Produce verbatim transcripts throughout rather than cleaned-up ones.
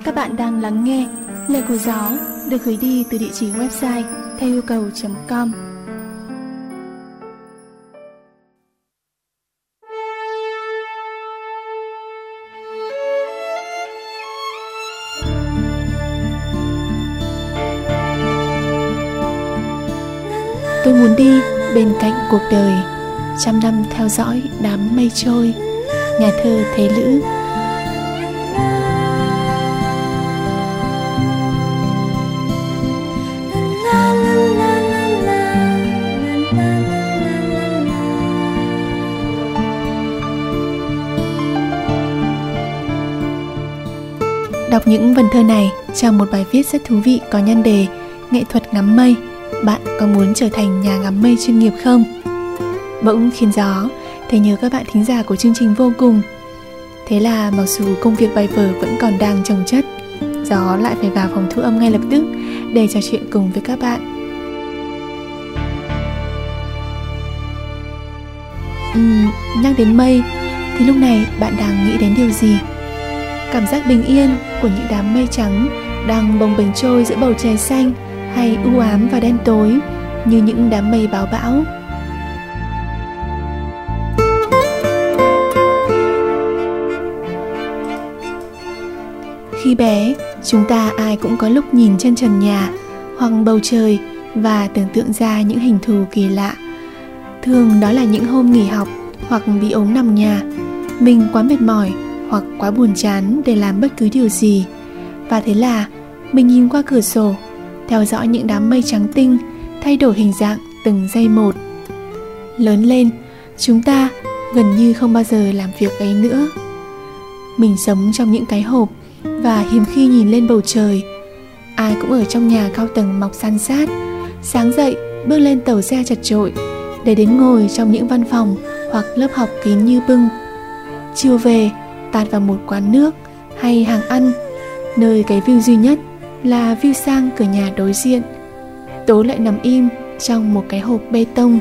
Các bạn đang lắng nghe Lời của Gió được gửi đi từ địa chỉ website theo yêu cầu chấm com. Tôi muốn đi bên cạnh cuộc đời, trăm năm theo dõi đám mây trôi. Nhà thơ Thế Lữ. Đọc những vần thơ này trong một bài viết rất thú vị có nhan đề Nghệ thuật ngắm mây. Bạn có muốn trở thành nhà ngắm mây chuyên nghiệp không? Bỗng khiến Gió thấy nhớ các bạn thính giả của chương trình vô cùng. Thế là mặc dù công việc bài vở vẫn còn đang chồng chất, Gió lại phải vào phòng thu âm ngay lập tức để trò chuyện cùng với các bạn. uhm, Nhắc đến mây thì lúc này bạn đang nghĩ đến điều gì? Cảm giác bình yên của những đám mây trắng đang bồng bềnh trôi giữa bầu trời xanh, hay u ám và đen tối như những đám mây bão bão? Khi bé, chúng ta ai cũng có lúc nhìn chân trần nhà hoặc bầu trời và tưởng tượng ra những hình thù kỳ lạ. Thường đó là những hôm nghỉ học hoặc bị ốm nằm nhà, mình quá mệt mỏi hoặc quá buồn chán để làm bất cứ điều gì. Và thế là mình nhìn qua cửa sổ, theo dõi những đám mây trắng tinh thay đổi hình dạng từng giây một. Lớn lên, chúng ta gần như không bao giờ làm việc ấy nữa. Mình sống trong những cái hộp và hiếm khi nhìn lên bầu trời. Ai cũng ở trong nhà cao tầng mọc san sát, sáng dậy bước lên tàu xe chật chội để đến ngồi trong những văn phòng hoặc lớp học kín như bưng. Chiều về tạt vào một quán nước hay hàng ăn, nơi cái view duy nhất là view sang cửa nhà đối diện. Tố lại nằm im trong một cái hộp bê tông.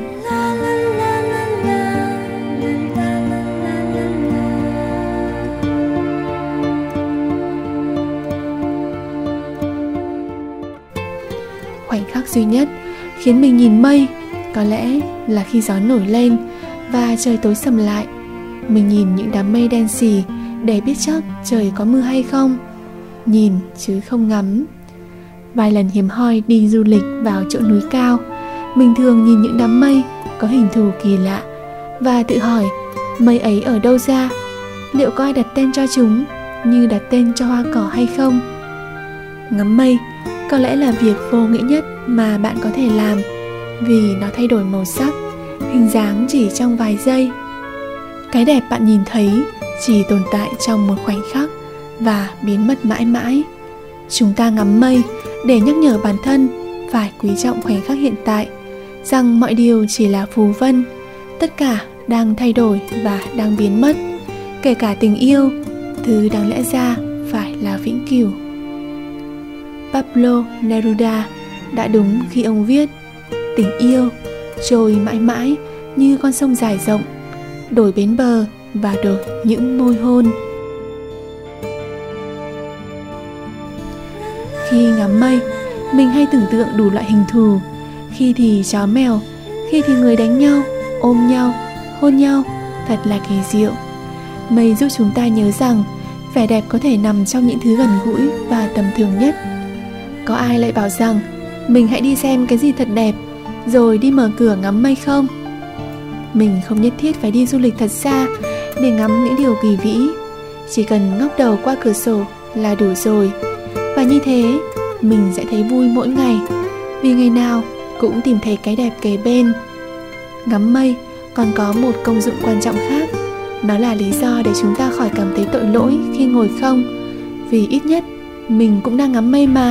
Khoảnh khắc duy nhất khiến mình nhìn mây có lẽ là khi gió nổi lên và trời tối sầm lại. Mình nhìn những đám mây đen xì để biết chắc trời có mưa hay không. Nhìn chứ không ngắm. Vài lần hiếm hoi đi du lịch vào chỗ núi cao, mình thường nhìn những đám mây có hình thù kỳ lạ và tự hỏi mây ấy ở đâu ra, liệu có ai đặt tên cho chúng như đặt tên cho hoa cỏ hay không. Ngắm mây có lẽ là việc vô nghĩa nhất mà bạn có thể làm, vì nó thay đổi màu sắc, hình dáng chỉ trong vài giây. Cái đẹp bạn nhìn thấy chỉ tồn tại trong một khoảnh khắc và biến mất mãi mãi. Chúng ta ngắm mây để nhắc nhở bản thân phải quý trọng khoảnh khắc hiện tại, rằng mọi điều chỉ là phù vân, tất cả đang thay đổi và đang biến mất, kể cả tình yêu, thứ đáng lẽ ra phải là vĩnh cửu. Pablo Neruda đã đúng khi ông viết: tình yêu trôi mãi mãi như con sông dài rộng, đổi bến bờ và đổi những môi hôn. Khi ngắm mây, mình hay tưởng tượng đủ loại hình thù. Khi thì chó mèo, khi thì người đánh nhau, ôm nhau, hôn nhau, thật là kỳ diệu. Mây giúp chúng ta nhớ rằng vẻ đẹp có thể nằm trong những thứ gần gũi và tầm thường nhất. Có ai lại bảo rằng mình hãy đi xem cái gì thật đẹp rồi đi mở cửa ngắm mây không? Mình không nhất thiết phải đi du lịch thật xa để ngắm những điều kỳ vĩ. Chỉ cần ngóc đầu qua cửa sổ là đủ rồi. Và như thế, mình sẽ thấy vui mỗi ngày, vì ngày nào cũng tìm thấy cái đẹp kề bên. Ngắm mây còn có một công dụng quan trọng khác. Nó là lý do để chúng ta khỏi cảm thấy tội lỗi khi ngồi không, vì ít nhất mình cũng đang ngắm mây mà.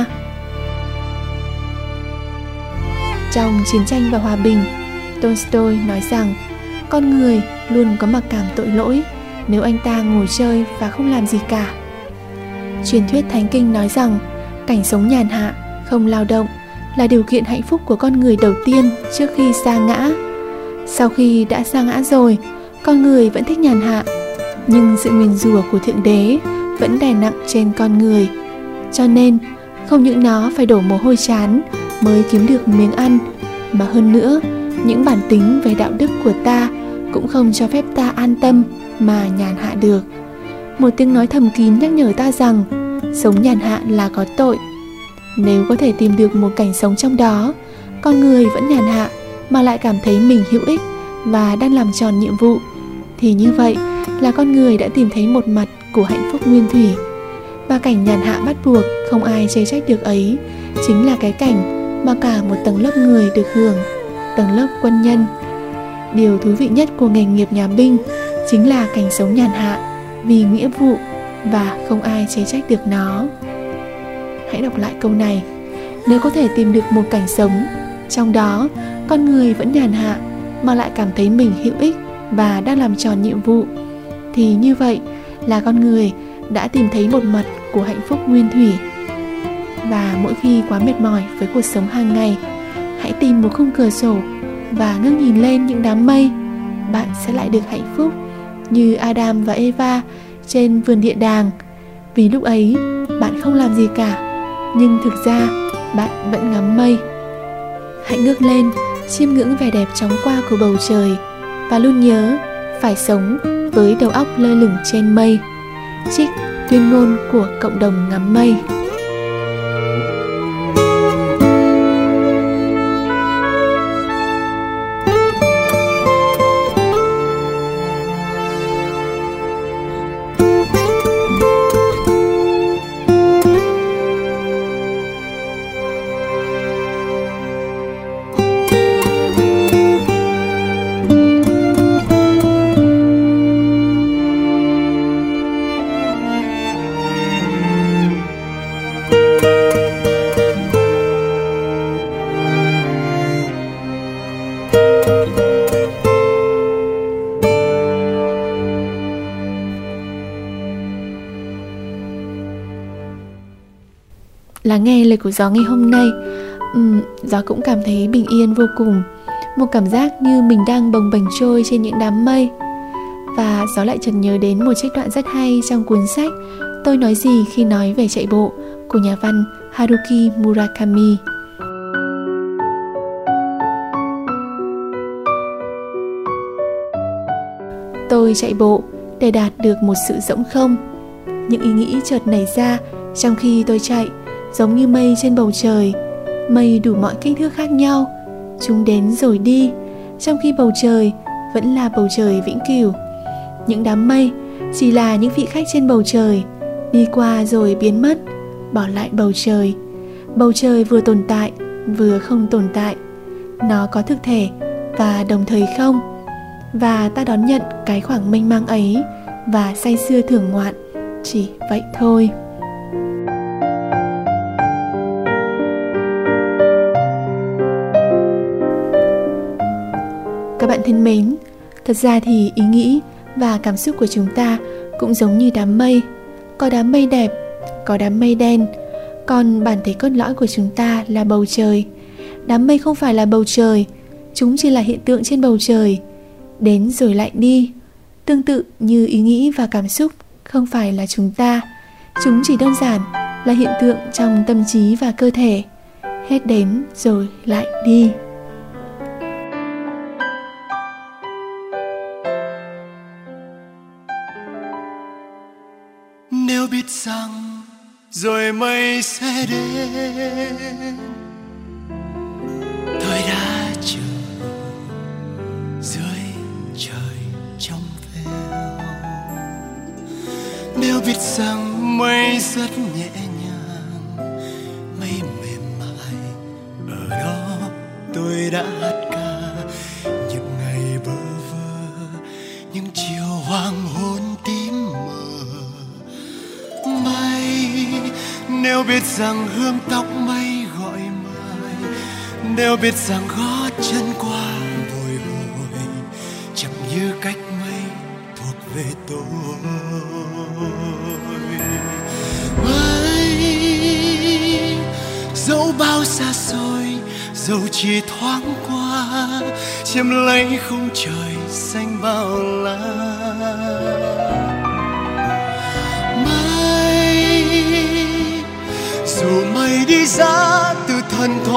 Trong Chiến tranh và Hòa bình, Tolstoy nói rằng con người luôn có mặc cảm tội lỗi nếu anh ta ngồi chơi và không làm gì cả. Truyền thuyết Thánh Kinh nói rằng cảnh sống nhàn hạ, không lao động là điều kiện hạnh phúc của con người đầu tiên trước khi sa ngã. Sau khi đã sa ngã rồi, con người vẫn thích nhàn hạ, nhưng sự nguyền rủa của Thượng Đế vẫn đè nặng trên con người. Cho nên không những nó phải đổ mồ hôi trán mới kiếm được miếng ăn, mà hơn nữa những bản tính về đạo đức của ta cũng không cho phép ta an tâm mà nhàn hạ được. Một tiếng nói thầm kín nhắc nhở ta rằng sống nhàn hạ là có tội. Nếu có thể tìm được một cảnh sống trong đó, con người vẫn nhàn hạ mà lại cảm thấy mình hữu ích và đang làm tròn nhiệm vụ, thì như vậy là con người đã tìm thấy một mặt của hạnh phúc nguyên thủy. Và cảnh nhàn hạ bắt buộc không ai chê trách được ấy chính là cái cảnh mà cả một tầng lớp người được hưởng, tầng lớp quân nhân. Điều thú vị nhất của nghề nghiệp nhà binh chính là cảnh sống nhàn hạ vì nghĩa vụ và không ai chế trách được nó. Hãy đọc lại câu này. Nếu có thể tìm được một cảnh sống trong đó con người vẫn nhàn hạ mà lại cảm thấy mình hữu ích và đang làm tròn nhiệm vụ, thì như vậy là con người đã tìm thấy một mặt của hạnh phúc nguyên thủy. Và mỗi khi quá mệt mỏi với cuộc sống hàng ngày, hãy tìm một khung cửa sổ và ngước nhìn lên những đám mây. Bạn sẽ lại được hạnh phúc như Adam và Eva trên vườn địa đàng. Vì lúc ấy bạn không làm gì cả, nhưng thực ra bạn vẫn ngắm mây. Hãy ngước lên, chiêm ngưỡng vẻ đẹp chóng qua của bầu trời, và luôn nhớ phải sống với đầu óc lơ lửng trên mây. Trích tuyên ngôn của cộng đồng ngắm mây. Lắng nghe lời của gió ngày hôm nay, uhm, gió cũng cảm thấy bình yên vô cùng. Một cảm giác như mình đang bồng bềnh trôi trên những đám mây. Và gió lại chợt nhớ đến một trích đoạn rất hay trong cuốn sách Tôi nói gì khi nói về chạy bộ của nhà văn Haruki Murakami. Tôi chạy bộ để đạt được một sự rỗng không. Những ý nghĩ chợt nảy ra trong khi tôi chạy, giống như mây trên bầu trời. Mây đủ mọi kích thước khác nhau, chúng đến rồi đi, trong khi bầu trời vẫn là bầu trời vĩnh cửu. Những đám mây chỉ là những vị khách trên bầu trời, đi qua rồi biến mất, bỏ lại bầu trời. Bầu trời vừa tồn tại, vừa không tồn tại. Nó có thực thể và đồng thời không. Và ta đón nhận cái khoảng mênh mang ấy và say sưa thưởng ngoạn, chỉ vậy thôi. Các bạn thân mến, thật ra thì ý nghĩ và cảm xúc của chúng ta cũng giống như đám mây. Có đám mây đẹp, có đám mây đen. Còn bản thể cốt lõi của chúng ta là bầu trời. Đám mây không phải là bầu trời, chúng chỉ là hiện tượng trên bầu trời, đến rồi lại đi. Tương tự như ý nghĩ và cảm xúc không phải là chúng ta, chúng chỉ đơn giản là hiện tượng trong tâm trí và cơ thể, hết đến rồi lại đi. Nếu biết rằng rồi mây sẽ đến, tôi đã chờ dưới trời trong veo. Nếu biết rằng mây rất nhẹ nhàng, mây mềm mại ở đó tôi đã hát ca những ngày bơ vơ, những chiều hoàng hôn tím mờ. Mây, nếu biết rằng hương tóc mây gọi mời, nếu biết rằng gót chân qua bồi hồi, chẳng như cách mây thuộc về tôi. Mây, dẫu bao xa xôi, dẫu chỉ thoáng qua, chiếm lấy khung trời xanh bao la.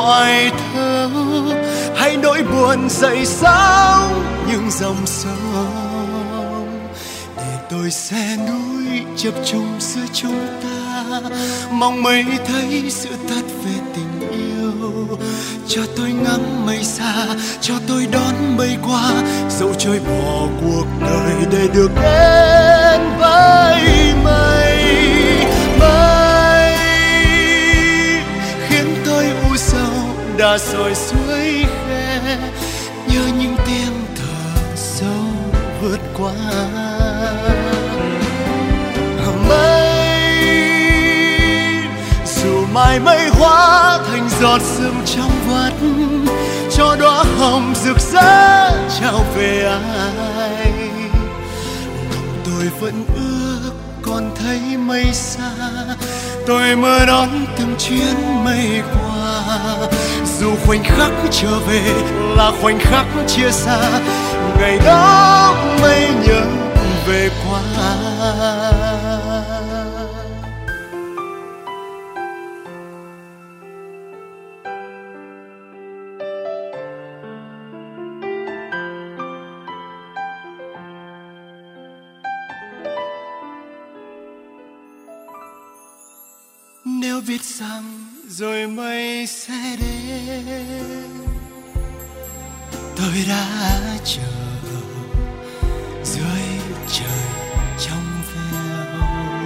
thoại thơ, hay nỗi buồn dậy sóng những dòng sông. Để tôi xe núi chập trùng giữa chúng ta, mong mây thấy sự thật về tình yêu. Cho tôi ngắm mây xa, cho tôi đón mây qua, dẫu trôi bỏ cuộc đời để được đến với mây. Mây khiến tôi u sầu đã sỏi suối khe, nhớ những tiếng thở sâu vượt qua. Mây dù mai mây hóa thành giọt sương trong vắt, cho đóa hồng rực rỡ trao về ai. Lòng tôi vẫn ước còn thấy mây xa, tôi mơ đón từng chuyến mây qua. Dù khoảnh khắc trở về là khoảnh khắc chia xa, ngày đó mây nhớ về qua. Nếu biết rằng rồi mây sẽ đến, tôi đã chờ dưới trời trong veo.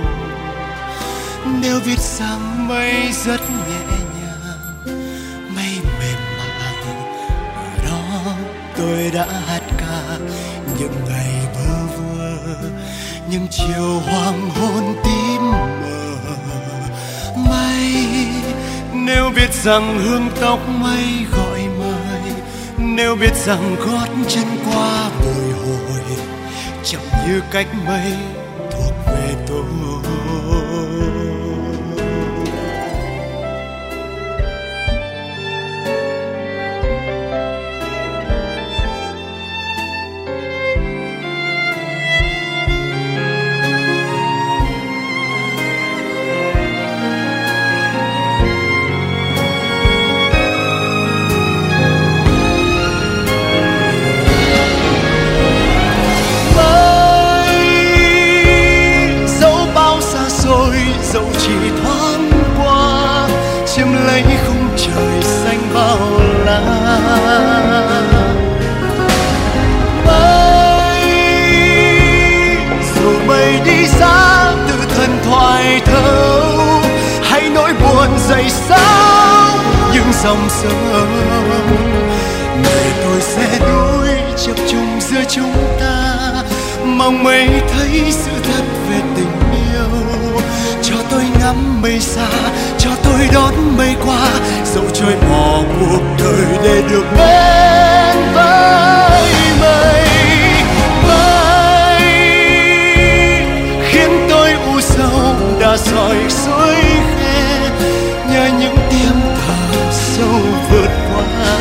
Nếu biết rằng mây rất nhẹ nhàng, mây mềm mại, ở đó tôi đã hát ca những ngày bơ vơ, những chiều hoàng hôn tím mờ. Mây nếu biết rằng hương tóc mây gọi mời, nếu biết rằng gót chân qua bồi hồi, chậm như cách mây thuộc về tôi. Dẫu chỉ thoáng qua, chiếm lấy khung trời xanh bao la. Mây dù mây đi xa tự thần thoại thâu, hay nỗi buồn dậy sóng những dòng sông. Ngày tôi sẽ núi chập trùng giữa chúng ta, mong mây thấy sự thật về tình yêu. Cho tôi ngắm mây xa, cho tôi đón mây qua, dẫu trôi bỏ cuộc đời để được đến với mây. Mây khiến tôi u sầu đã sỏi suối khe, nhờ những tiếng thở sâu vượt qua.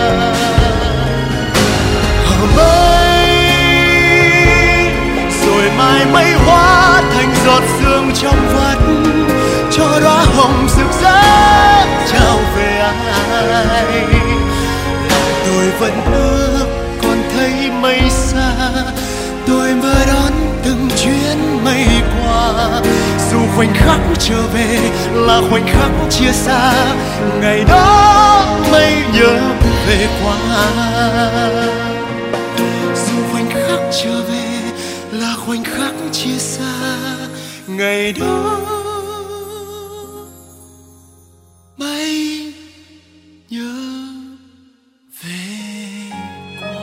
Mây rồi mai mây hóa thành giọt sương trong vắt, cho đóa hồng rực rỡ trao về ai. Lòng tôi vẫn ước còn thấy mây xa, tôi mơ đón từng chuyến mây qua. Dù khoảnh khắc trở về là khoảnh khắc chia xa, ngày đó mây nhớ về qua. Dù khoảnh khắc trở về là khoảnh khắc chia xa, ngày đó mây nhớ về qua.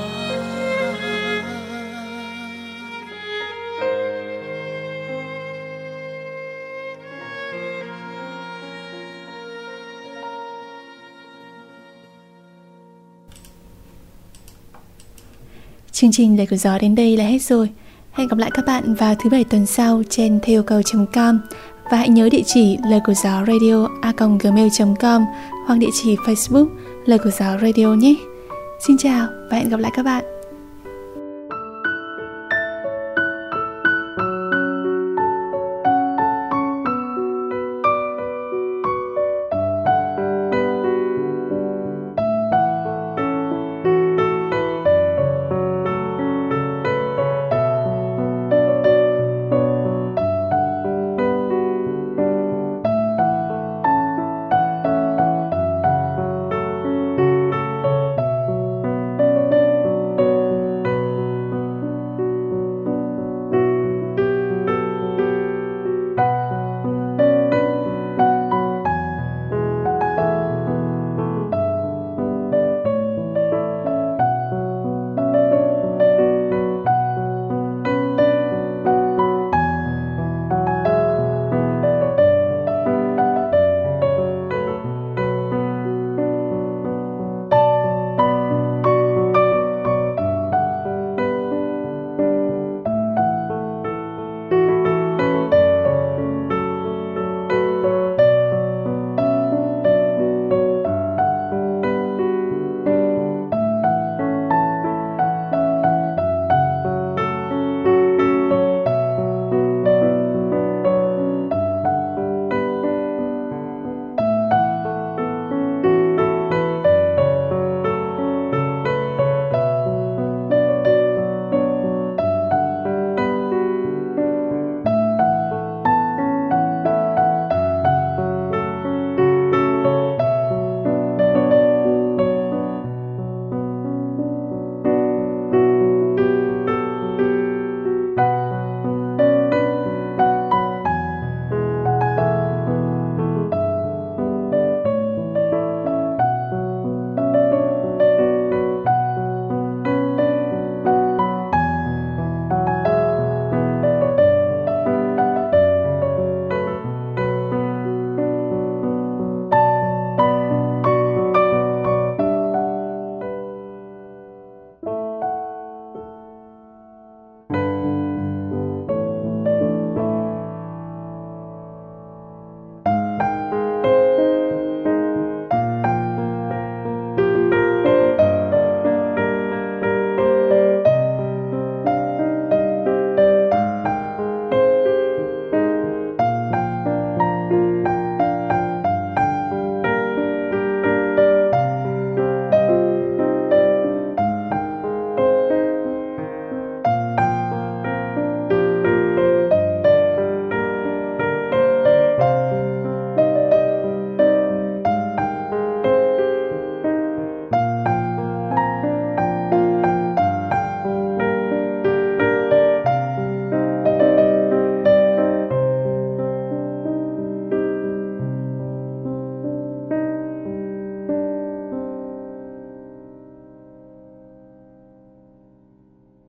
Chương trình Lời Của Gió đến đây là hết rồi. Hẹn gặp lại các bạn vào thứ bảy tuần sau trên theo cầu chấm com. Và hãy nhớ địa chỉ lời của gió radio a còng gmail chấm com hoặc địa chỉ Facebook Lời Của Gió Radio nhé. Xin chào và hẹn gặp lại các bạn.